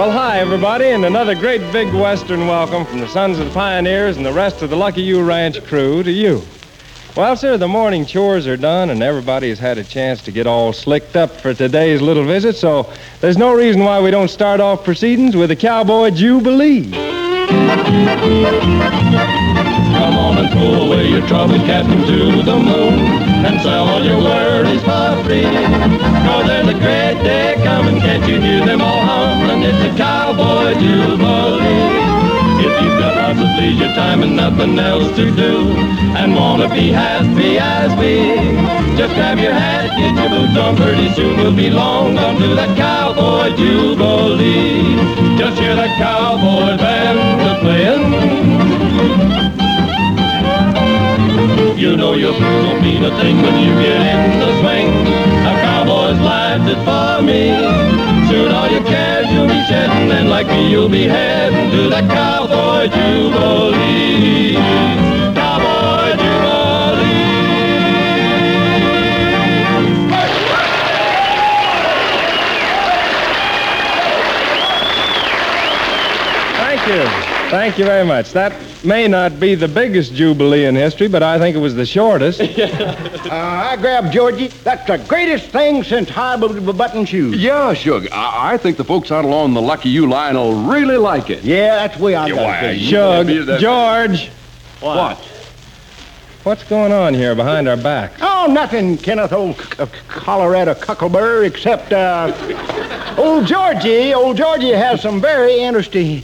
Well, hi, everybody, and another great big Western welcome from the Sons of the Pioneers and the rest of the Lucky You Ranch crew to you. Well, sir, the morning chores are done, and everybody has had a chance to get all slicked up for today's little visit, so there's no reason why we don't start off proceedings with the Cowboy Jubilee. Come on and throw away your troubles, Captain, to the moon, and sell all your worries for free. 'Cause there's a great day coming, can't you hear them all humming? It's a Cowboy Jubilee. If you've got lots of leisure time and nothing else to do, and wanna be happy as we, just grab your hat, get your boots on, pretty soon we'll be long gone to that Cowboy Jubilee. Just hear that cowboy band a-playing. You know your boots don't mean a thing when you get in the swing. A cowboy's life is for me. Soon all your cares you'll be shedding, and like me you'll be heading to that Cowboy Jubilee. Cowboy Jubilee. Thank you. Thank you very much. That may not be the biggest Jubilee in history, but I think it was the shortest. I grabbed Georgie. That's the greatest thing since high button shoes. Yeah, Shug. I think the folks out along the Lucky You line will really like it. Yeah, that's the way I got why, it. Shug, George, What? what's going on here behind our backs? Oh, nothing, Kenneth, old Colorado Cuckleburr, except, old Georgie has some very interesting,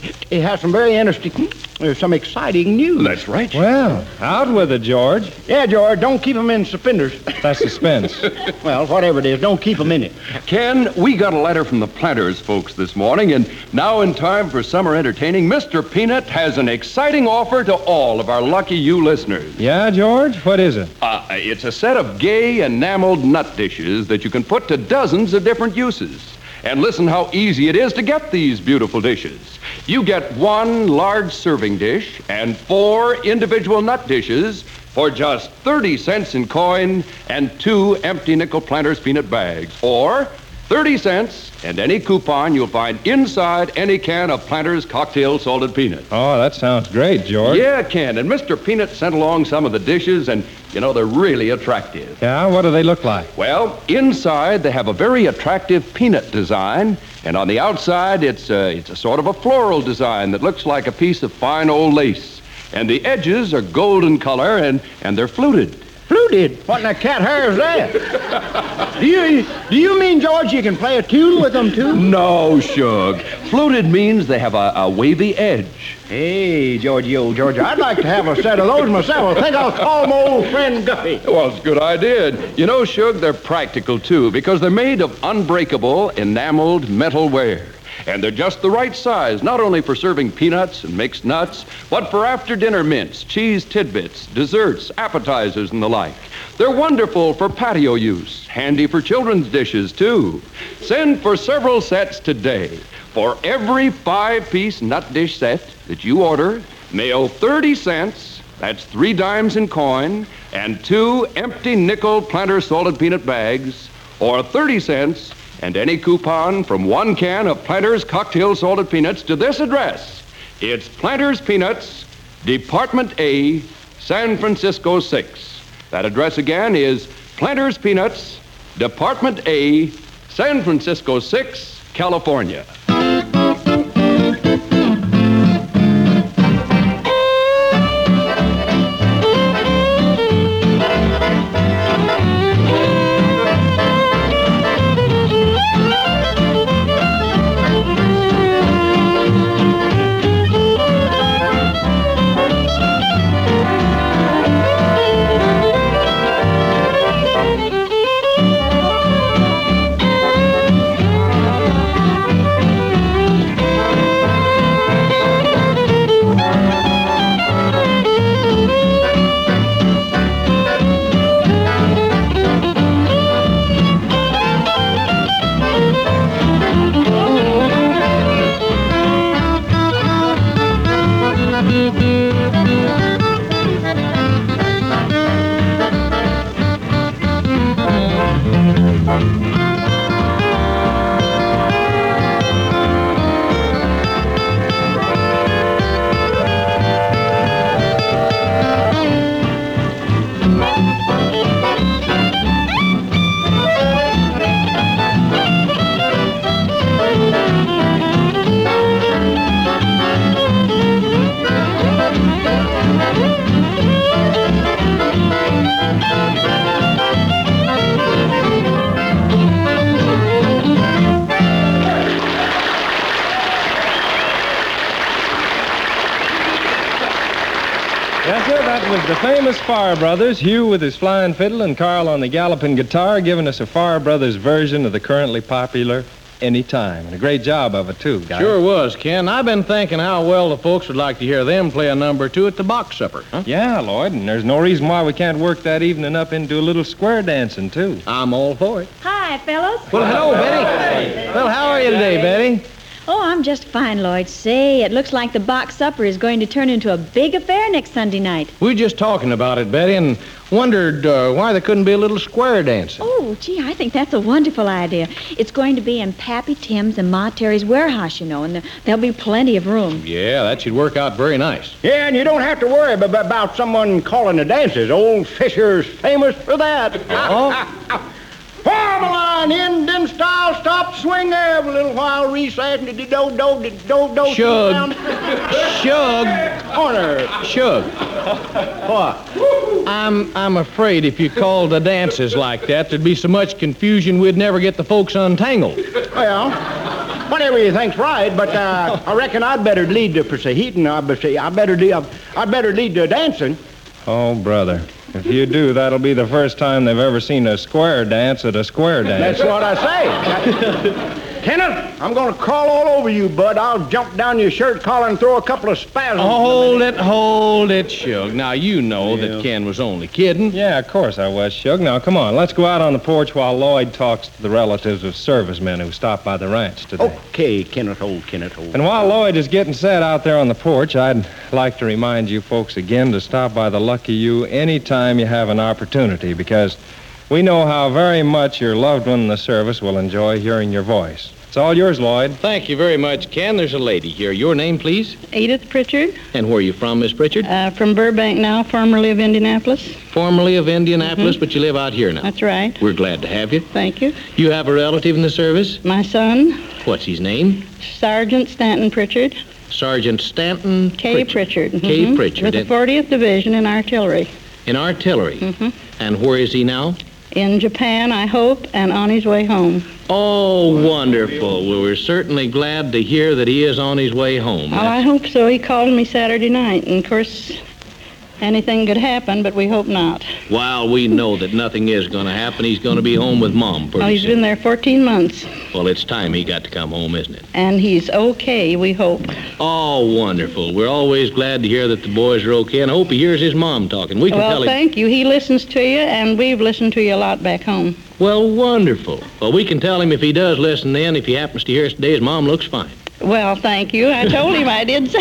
there's some exciting news. That's right. Well, out with it, George. Yeah, George, don't keep them in suspenders. That's suspense. Well, whatever it is, don't keep them in it. Ken, we got a letter from the Planters folks this morning, and now in time for summer entertaining, Mr. Peanut has an exciting offer to all of our Lucky You listeners. Yeah, George? What is it? It's a set of gay enameled nut dishes that you can put to dozens of different uses. And listen how easy it is to get these beautiful dishes. You get one large serving dish and 4 individual nut dishes for just 30 cents in coin and 2 empty nickel Planters peanut bags. Or 30 cents and any coupon you'll find inside any can of Planters cocktail salted peanuts. Oh, that sounds great, George. Yeah, Ken. And Mr. Peanut sent along some of the dishes, and, they're really attractive. Yeah, what do they look like? Well, inside they have a very attractive peanut design, and on the outside it's a sort of a floral design that looks like a piece of fine old lace. And the edges are golden color, and they're fluted. Fluted? What in the cat hair is that? Do you mean, George, you can play a tune with them, too? No, Shug. Fluted means they have a wavy edge. Hey, Georgie, old Georgie, I'd like to have a set of those myself. I think I'll call my old friend Guppy. Well, it's a good idea. Shug, they're practical, too, because they're made of unbreakable, enameled metal ware. And they're just the right size, not only for serving peanuts and mixed nuts, but for after-dinner mints, cheese tidbits, desserts, appetizers, and the like. They're wonderful for patio use, handy for children's dishes, too. Send for several sets today. For every 5-piece nut dish set that you order, mail 30 cents, that's 3 dimes in coin, and 2 empty nickel Planters salted peanut bags, or 30 cents, and any coupon from 1 can of Planters cocktail salted peanuts to this address. It's Planters Peanuts, Department A, San Francisco 6. That address again is Planters Peanuts, Department A, San Francisco 6, California. that was the famous Farr Brothers, Hugh with his flying fiddle and Carl on the galloping guitar, giving us a Farr Brothers version of the currently popular Anytime. And a great job of it, too, guys. Sure was, Ken. I've been thinking how well the folks would like to hear them play a number or two at the box supper. Huh? Yeah, Lloyd, and there's no reason why we can't work that evening up into a little square dancing, too. I'm all for it. Hi, fellas. Well, hello, Betty. Well, how are you today, Betty? Oh, I'm just fine, Lloyd. Say, it looks like the box supper is going to turn into a big affair next Sunday night. We were just talking about it, Betty, and wondered why there couldn't be a little square dancing. Oh, gee, I think that's a wonderful idea. It's going to be in Pappy Tim's and Ma Terry's warehouse, you know, and there'll be plenty of room. Yeah, that should work out very nice. Yeah, and you don't have to worry about someone calling the dances. Old Fisher's famous for that. Oh? Form a line, Indian style, stop, swing there a little while, recess, do. Shug. Shug. Corner. Shug. What? I'm afraid if you called the dances like that, there'd be so much confusion we'd never get the folks untangled. Well, whatever you think's right, but I reckon I'd better lead the proceeding. I'd better lead the dancing. Oh, brother. If you do, that'll be the first time they've ever seen a square dance at a square dance. That's what I say. Kenneth, I'm going to crawl all over you, bud. I'll jump down your shirt collar and throw a couple of spasms. Hold it, Shug. Now, you know that Ken was only kidding. Yeah, of course I was, Shug. Now, come on. Let's go out on the porch while Lloyd talks to the relatives of servicemen who stopped by the ranch today. Okay, Kenneth, old. And while Lloyd is getting set out there on the porch, I'd like to remind you folks again to stop by the Lucky You anytime you have an opportunity, because we know how very much your loved one in the service will enjoy hearing your voice. It's all yours, Lloyd. Thank you very much, Ken. There's a lady here. Your name, please? Edith Pritchard. And where are you from, Miss Pritchard? From Burbank now, formerly of Indianapolis. Formerly of Indianapolis, but you live out here now. That's right. We're glad to have you. Thank you. You have a relative in the service? My son, What's his name? Sergeant Stanton Pritchard. Sergeant Stanton K. Pritchard. K. Pritchard. With the 40th Division in artillery. In artillery? And where is he now? In Japan, I hope, and on his way home. Oh, wonderful. Well, we're certainly glad to hear that he is on his way home. Well, I hope so. He called me Saturday night, and of course, anything could happen, but we hope not. While we know that nothing is going to happen, he's going to be home with Mom pretty Well, he's soon. been there 14 months, Well, it's time he got to come home, isn't it? and he's okay, we hope. Oh, wonderful. We're always glad to hear that the boys are okay, and I hope he hears his mom talking. We can tell Well, him... thank you. He listens to you, and we've listened to you a lot back home. Well, wonderful. Well, we can tell him if he does listen then. If he happens to hear us today, his mom looks fine. Well, thank you. I told him I did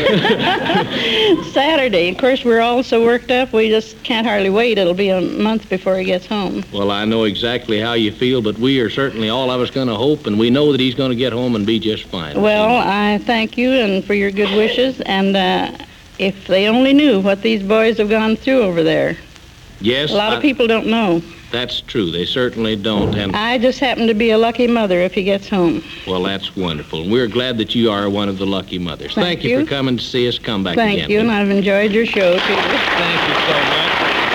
Saturday. Of course, we're all so worked up, we just can't hardly wait. It'll be a month before he gets home. Well, I know exactly how you feel, but we are certainly all of us going to hope, and we know that he's going to get home and be just fine. Well, I thank you and for your good wishes, and if they only knew what these boys have gone through over there. Yes, A lot of people don't know. That's true. They certainly don't. And I just happen to be a lucky mother if he gets home. well, that's wonderful. And we're glad that you are one of the lucky mothers. Thank you you. for coming to see us. Come back again. Thank you, and I've enjoyed your show, Peter. Thank you so much.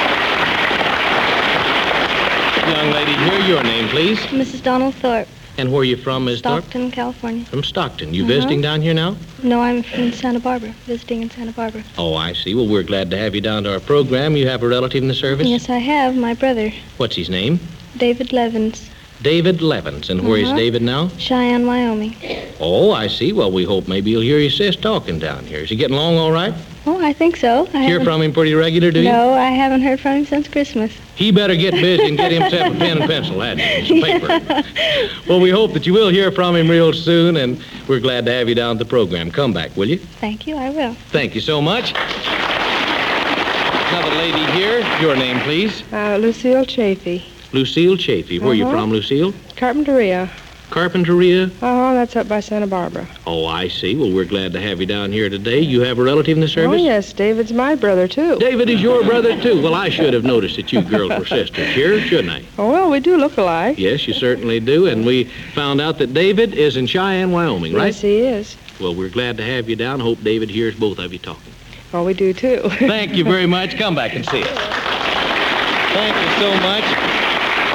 Young lady here, your name, please. Mrs. Donald Thorpe, And where are you from, Miss Thorpe? Stockton, California. From Stockton. You visiting down here now? No, I'm from Santa Barbara, visiting in Santa Barbara. Oh, I see. Well, we're glad to have you down to our program. You have a relative in the service? Yes, I have. My brother, What's his name? David Levins, David Levins. And where is David now? Cheyenne, Wyoming. Oh, I see. Well, we hope maybe you'll hear your sis talking down here. Is he getting along all right? Oh, I think so. Hear from him pretty regular, do you? No, I haven't heard from him since Christmas. He better get busy and get himself a pen and pencil, hadn't he? Some paper. Well, we hope that you will hear from him real soon, and we're glad to have you down at the program. Come back, will you? Thank you, I will. Thank you so much. Another lady here. Your name, please. Lucille Chafee. Lucille Chafee. Where are you from, Lucille? Carpinteria. Carpinteria? Oh, that's up by Santa Barbara. Oh, I see. Well, we're glad to have you down here today. You have a relative in the service? Oh, yes, David's my brother, too. David is your brother, too. Well, I should have noticed that you girls were sisters here, shouldn't I? Oh, well, we do look alike. Yes, you certainly do. And we found out that David is in Cheyenne, Wyoming, right? Yes, he is. Well, we're glad to have you down. Hope David hears both of you talking. Oh, we do, too. Thank you very much. Come back and see us. Thank you so much.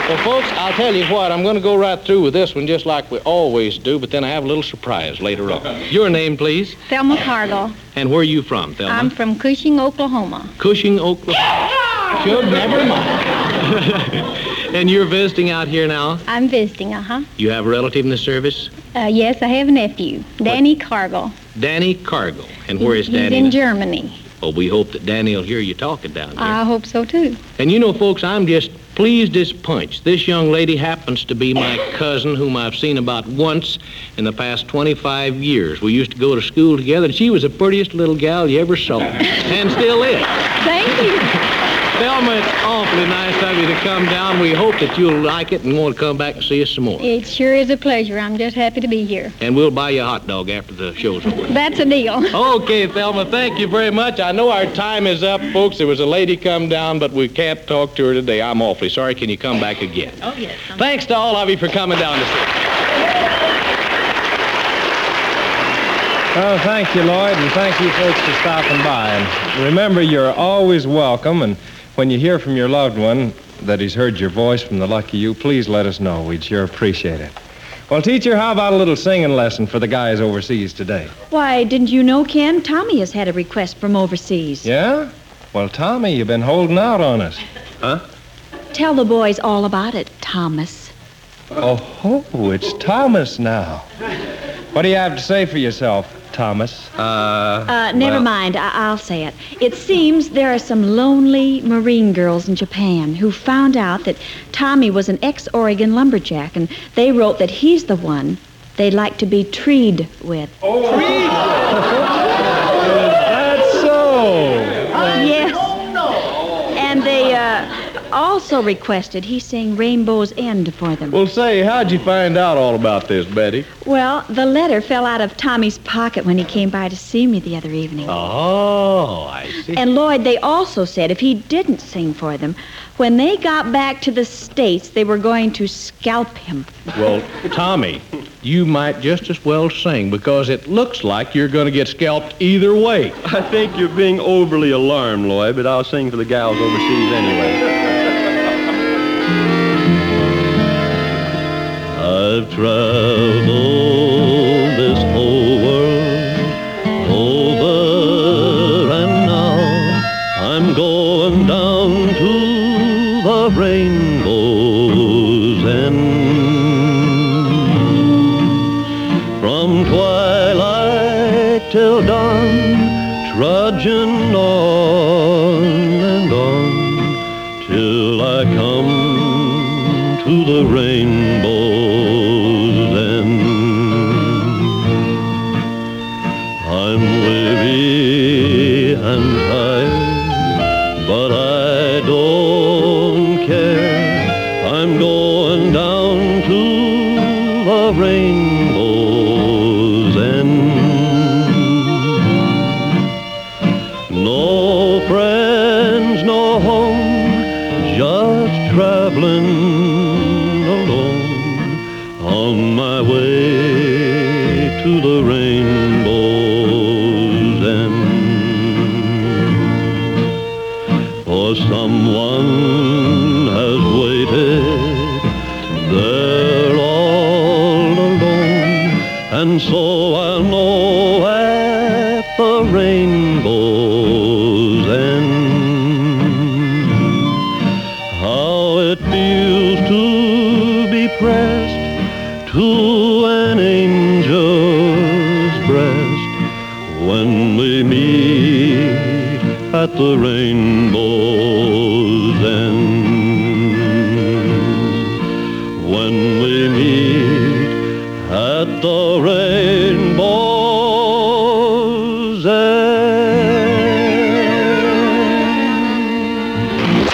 Well, folks, I'll tell you what. I'm going to go right through with this one just like we always do, but then I have a little surprise later on. Your name, please? Thelma Cargill. And where are you from, Thelma? I'm from Cushing, Oklahoma. Cushing, Oklahoma. Sure, never mind. And you're visiting out here now? I'm visiting, uh-huh. You have a relative in the service? Yes, I have a nephew, Danny Cargill. Danny Cargill. And where is He's Danny? in Germany. Well, we hope that Danny will hear you talking down here. I hope so, too. And you know, folks, I'm just pleased as punch. This young lady happens to be my cousin, whom I've seen about once in the past 25 years. We used to go to school together, and she was the prettiest little gal you ever saw, and still is. Thank you. Thelma, it's awfully nice of you to come down. We hope that you'll like it and want to come back and see us some more. It sure is a pleasure. I'm just happy to be here. And we'll buy you a hot dog after the show's over. That's a deal. Okay, Thelma, thank you very much. I know our time is up, folks. There was a lady come down, but we can't talk to her today. I'm awfully sorry. Can you come back again? Oh, yes. Thanks to all of you for coming down to see us. Oh, thank you, Lloyd, and thank you folks for stopping by. And remember, you're always welcome, and when you hear from your loved one that he's heard your voice from the Lucky You, please let us know. We'd sure appreciate it. Well, teacher, how about a little singing lesson for the guys overseas today? Why, didn't you know, Ken? Tommy has had a request from overseas. Yeah? Well, Tommy, you've been holding out on us. Huh? Tell the boys all about it, Thomas. Oh, it's Thomas now. What do you have to say for yourself, Thomas? Never mind. I'll say it. It seems there are some lonely Marine girls in Japan who found out that Tommy was an ex-Oregon lumberjack, and they wrote that he's the one they'd like to be treed with. Oh, that's so. Yes. And they also requested he sing Rainbow's End for them. Well, say, how'd you find out all about this, Betty? Well, the letter fell out of Tommy's pocket when he came by to see me the other evening. Oh, I see. And Lloyd, they also said if he didn't sing for them, when they got back to the States, they were going to scalp him. Well, Tommy, you might just as well sing, because it looks like you're going to get scalped either way. I think you're being overly alarmed, Lloyd, but I'll sing for the gals overseas anyway. I've traveled this whole world over, and now I'm going down to the rainbow's end. From twilight till dawn, trudging on and on, till I come to the rainbow's end. I'm weary and tired, but I don't care. I'm going down to the rainbow's end. No friends, no home, just traveling alone on my way to the rainbow's end. For someone has waited there all alone, and so I'll know at the rainbow's end how it feels to be pressed to an angel's breast when we meet at the rainbow's end. When we meet at the rainbow's end.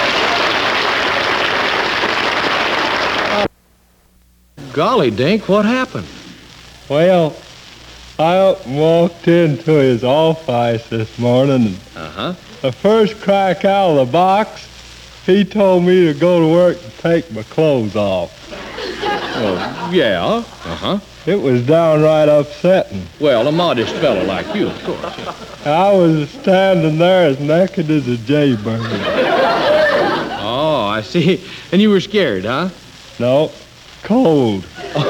Golly, Dink, what happened? Well, I up and walked into his office this morning, and the first crack out of the box, he told me to go to work and take my clothes off. Oh, yeah. It was downright upsetting. Well, a modest fellow like you, of course. I was standing there as naked as a jaybird. Oh, I see. And you were scared, huh? No, cold.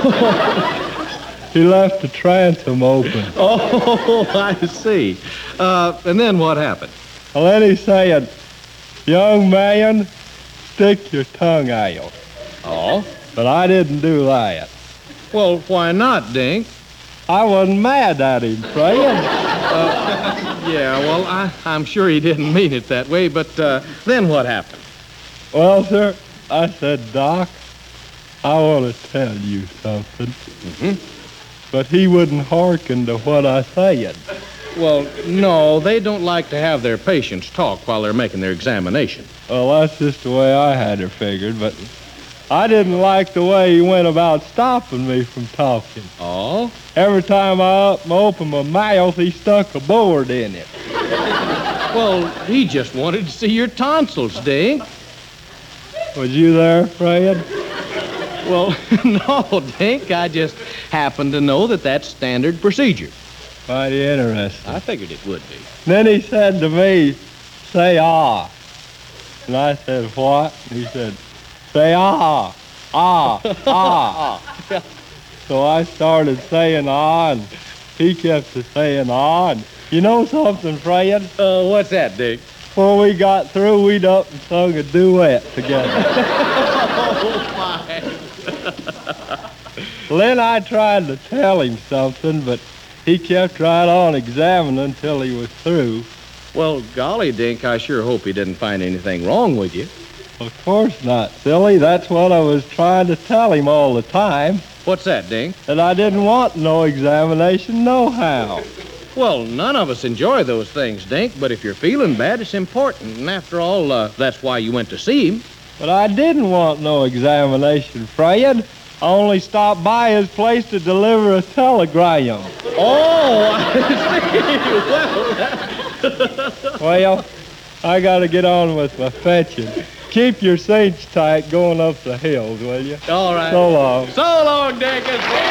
He left the transom open. Oh, I see. And then what happened? Well, then he said, young man, stick your tongue out. Oh? But I didn't do that. Well, why not, Dink? I wasn't mad at him, Fred. Yeah, well, I'm sure he didn't mean it that way, but then what happened? Well, sir, I said, Doc, I want to tell you something. Mm-hmm. But he wouldn't hearken to what I said. Well, no, they don't like to have their patients talk while they're making their examination. Well, that's just the way I had her figured, but I didn't like the way he went about stopping me from talking. Oh? Every time I opened my mouth, he stuck a board in it. Well, he just wanted to see your tonsils, Dink. Was you there, Fred? Well, no, Dink. I just happened to know that that's standard procedure. Mighty interesting. I figured it would be. Then he said to me, say ah. And I said, what? And he said, say ah, ah, ah. So I started saying ah, and he kept saying ah. And you know something, Fred? What's that, Dink? Before we got through, we'd up and sung a duet together. Oh, my. Well, then I tried to tell him something, but he kept right on examining until he was through. Well, golly, Dink, I sure hope he didn't find anything wrong with you. Of course not, silly. That's what I was trying to tell him all the time. What's that, Dink? That I didn't want no examination nohow. Well, none of us enjoy those things, Dink, but if you're feeling bad, it's important. And after all, that's why you went to see him. But I didn't want no examination, Fred. I only stopped by his place to deliver a telegram. Oh, I see. Well, I got to get on with my fetching. Keep your cinch tight going up the hills, will you? All right. So long. So long, Dink.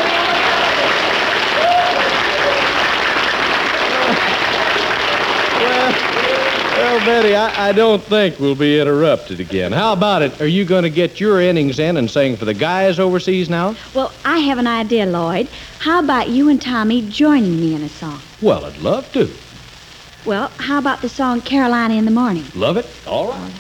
Well, Betty, I don't think we'll be interrupted again. How about it? Are you going to get your innings in and sing for the guys overseas now? Well, I have an idea, Lloyd. How about you and Tommy joining me in a song? Well, I'd love to. Well, how about the song Carolina in the Morning? Love it. All right.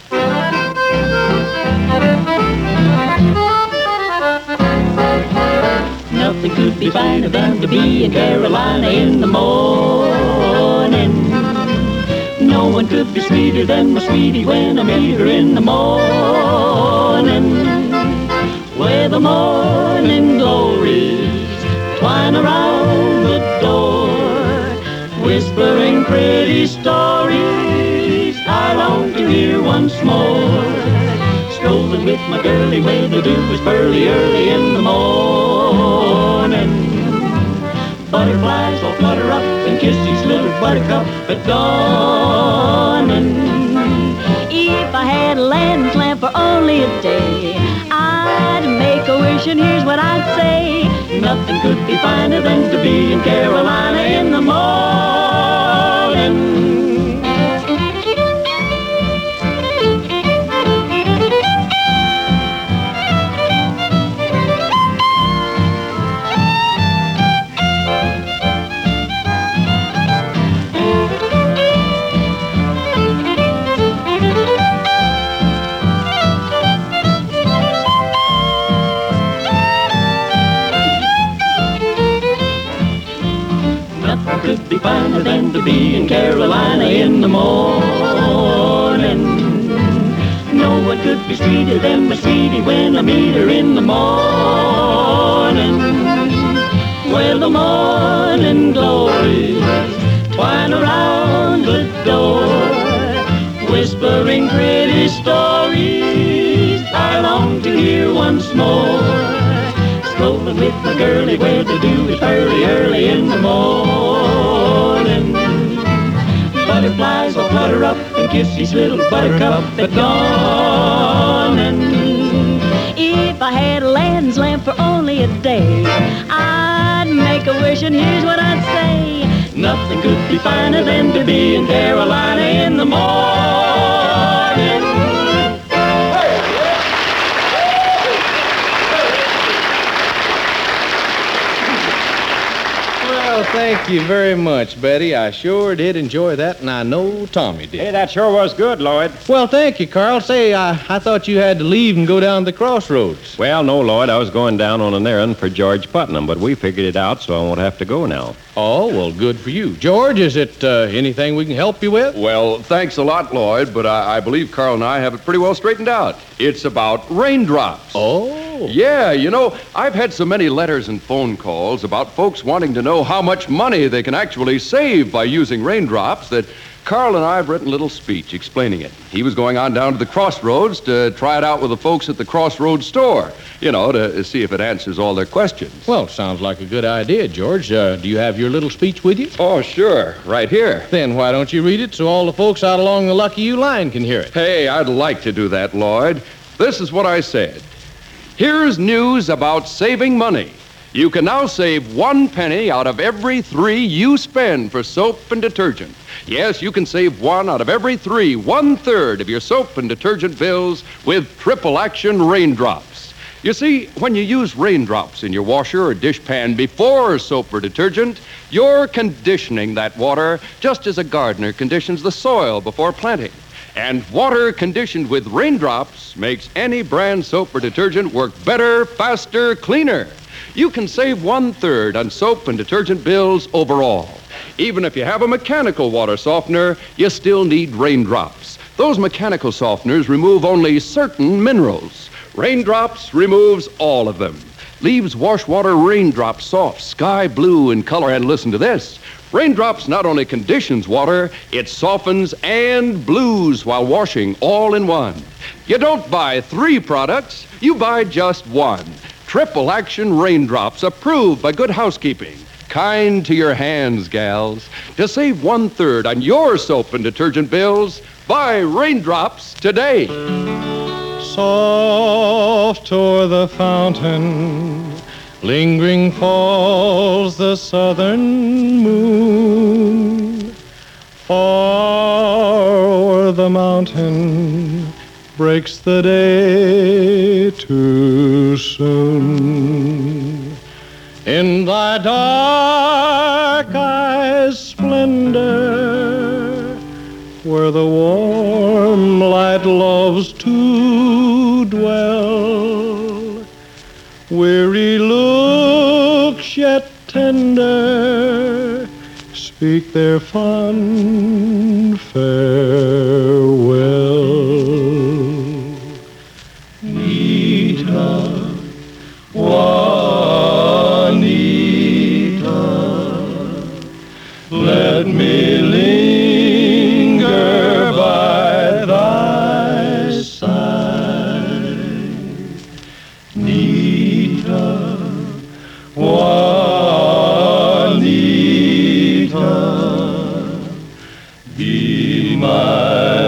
Nothing could be finer than to be in Carolina in the morning. No one could be sweeter than my sweetie when I meet her in the morning. Where the morning glories twine around the door, whispering pretty stories I long to hear once more. Strolling with my girlie where the dew is pearly early in the morning. Butterflies will flutter up and kiss each little buttercup at dawning. If I had a land lamp for only a day, I'd make a wish and here's what I'd say. Nothing could be finer than to be in Carolina in the morning. Could be finer than to be in Carolina in the morning. No one could be sweeter than my sweetie when I meet her in the morning. Well, the morning glories twine around the door, whispering pretty stories I long to hear once more. Strolling with my girlie where the dew is early, early in the morning. Butterflies will flutter up and kiss each little buttercup at dawning. If I had a land's lamp for only a day, I'd make a wish and here's what I'd say. Nothing could be finer than to be in Carolina in the morning. Hey! thank you very much, Betty. I sure did enjoy that, and I know Tommy did. Hey, that sure was good, Lloyd. Well, thank you, Carl. Say, I thought you had to leave and go down to the crossroads. Well, no, Lloyd. I was going down on an errand for George Putnam, but we figured it out, so I won't have to go now. Oh, well, good for you. George, is it anything we can help you with? Well, thanks a lot, Lloyd, but I believe Carl and I have it pretty well straightened out. It's about raindrops. Oh. Yeah, you know, I've had so many letters and phone calls about folks wanting to know how much money they can actually save by using raindrops that Carl and I have written a little speech explaining it. He was going on down to the Crossroads to try it out with the folks at the Crossroads store, you know, to see if it answers all their questions. Well, sounds like a good idea, George. Do you have your little speech with you? Oh, sure, right here. Then why don't you read it so all the folks out along the Lucky You line can hear it? Hey, I'd like to do that, Lloyd. This is what I said. Here's news about saving money. You can now save 1 penny out of every 3 you spend for soap and detergent. Yes, you can save 1 out of every 3, 1/3 of your soap and detergent bills with triple action raindrops. You see, when you use raindrops in your washer or dishpan before soap or detergent, you're conditioning that water just as a gardener conditions the soil before planting. And water conditioned with raindrops makes any brand soap or detergent work better, faster, cleaner. You can save 1/3 on soap and detergent bills overall. Even if you have a mechanical water softener, you still need raindrops. Those mechanical softeners remove only certain minerals. Raindrops removes all of them. Leaves wash water raindrops soft, sky blue in color. And listen to this. Raindrops not only conditions water, it softens and blues while washing all in one. You don't buy 3 products, you buy just 1. Triple action raindrops approved by Good Housekeeping. Kind to your hands, gals. To save 1/3 on your soap and detergent bills, buy raindrops today. Soft o'er the fountain, lingering falls the southern moon. Far o'er the mountain breaks the day too soon. In thy dark eyes' splendor, where the warm light loves to dwell, weary looks yet tender speak their fond farewell. Nita, Juanita, let me linger by thy side. Nita, Juanita, be my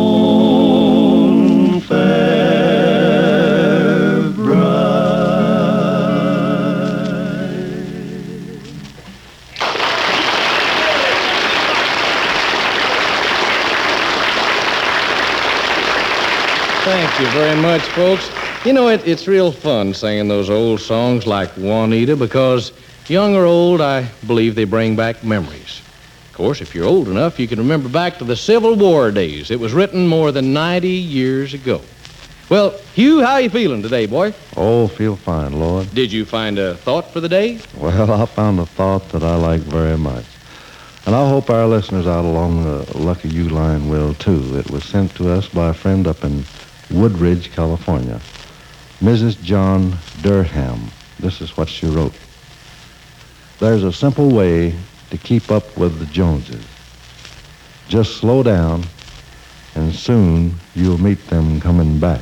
own fair bride. Thank you very much, folks. You know, it's real fun singing those old songs like Juanita because, young or old, I believe they bring back memories. Of course, if you're old enough, you can remember back to the Civil War days. It was written more than 90 years ago. Well, Hugh, how you feeling today, boy? Oh, feel fine, Lord. Did you find a thought for the day? Well, I found a thought that I like very much. And I hope our listeners out along the Lucky You line will, too. It was sent to us by a friend up in Woodridge, California. Mrs. John Durham. This is what she wrote. There's a simple way to keep up with the Joneses. Just slow down, and soon you'll meet them coming back.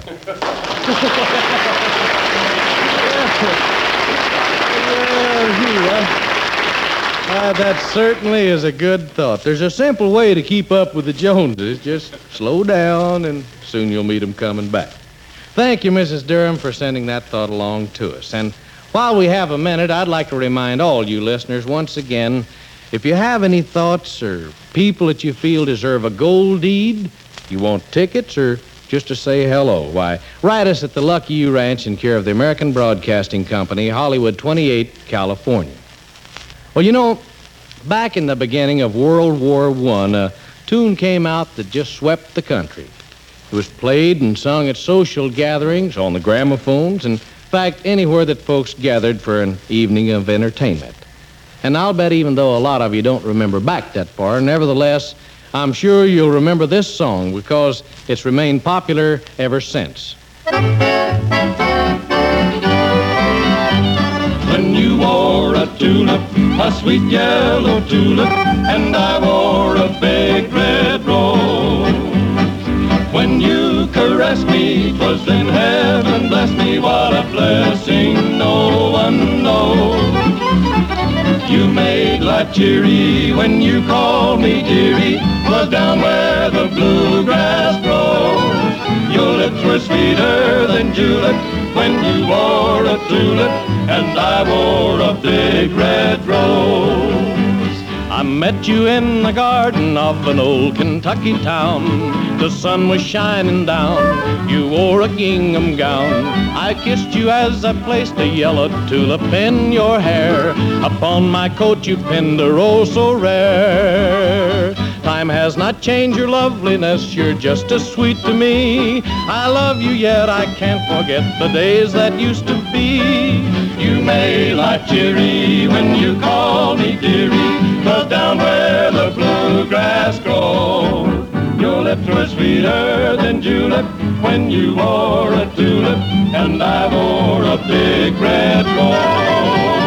That certainly is a good thought. There's a simple way to keep up with the Joneses. Just slow down, and soon you'll meet them coming back. Thank you, Mrs. Durham, for sending that thought along to us. And while we have a minute, I'd like to remind all you listeners once again, if you have any thoughts or people that you feel deserve a gold deed, you want tickets or just to say hello, why, write us at the Lucky You Ranch in care of the American Broadcasting Company, Hollywood 28, California. Well, you know, Back in the beginning of World War I, a tune came out that just swept the country. It was played and sung at social gatherings, on the gramophones, in fact, anywhere that folks gathered for an evening of entertainment. And I'll bet even though a lot of you don't remember back that far, nevertheless, I'm sure you'll remember this song because it's remained popular ever since. When you wore a tulip, a sweet yellow tulip, and I wore a big red rose. When you caressed me, 'twas then heaven blessed me. What a blessing no one knows. You made life cheery when you called me dearie. 'Twas down where the bluegrass grows. Your lips were sweeter than julep when you wore a tulip, and I wore a big red rose. I met you in the garden of an old Kentucky town. The sun was shining down. You wore a gingham gown. I kissed you as I placed a yellow tulip in your hair. Upon my coat you pinned a rose so rare. Time has not changed your loveliness. You're just as sweet to me. I love you yet I can't forget the days that used to be. You made life cheery when you called me dearie. 'Twas down where the bluegrass grows. Your lips were sweeter than julep when you wore a tulip, and I wore a big red rose.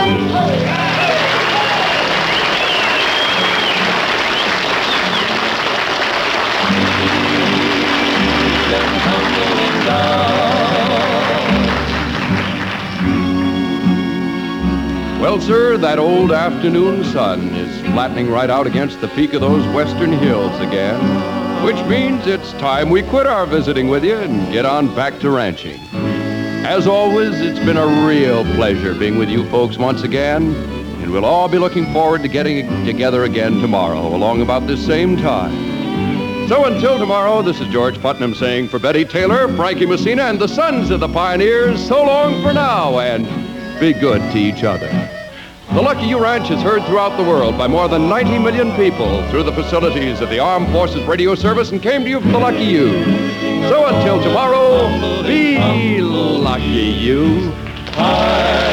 Well, sir, that old afternoon sun is flattening right out against the peak of those western hills again, which means it's time we quit our visiting with you and get on back to ranching. As always, it's been a real pleasure being with you folks once again, and we'll all be looking forward to getting together again tomorrow, along about this same time. So until tomorrow, this is George Putnam saying for Betty Taylor, Frankie Messina, and the Sons of the Pioneers, so long for now, and be good to each other. The Lucky You Ranch is heard throughout the world by more than 90 million people through the facilities of the Armed Forces Radio Service and came to you from the Lucky You. So until tomorrow, be lucky you.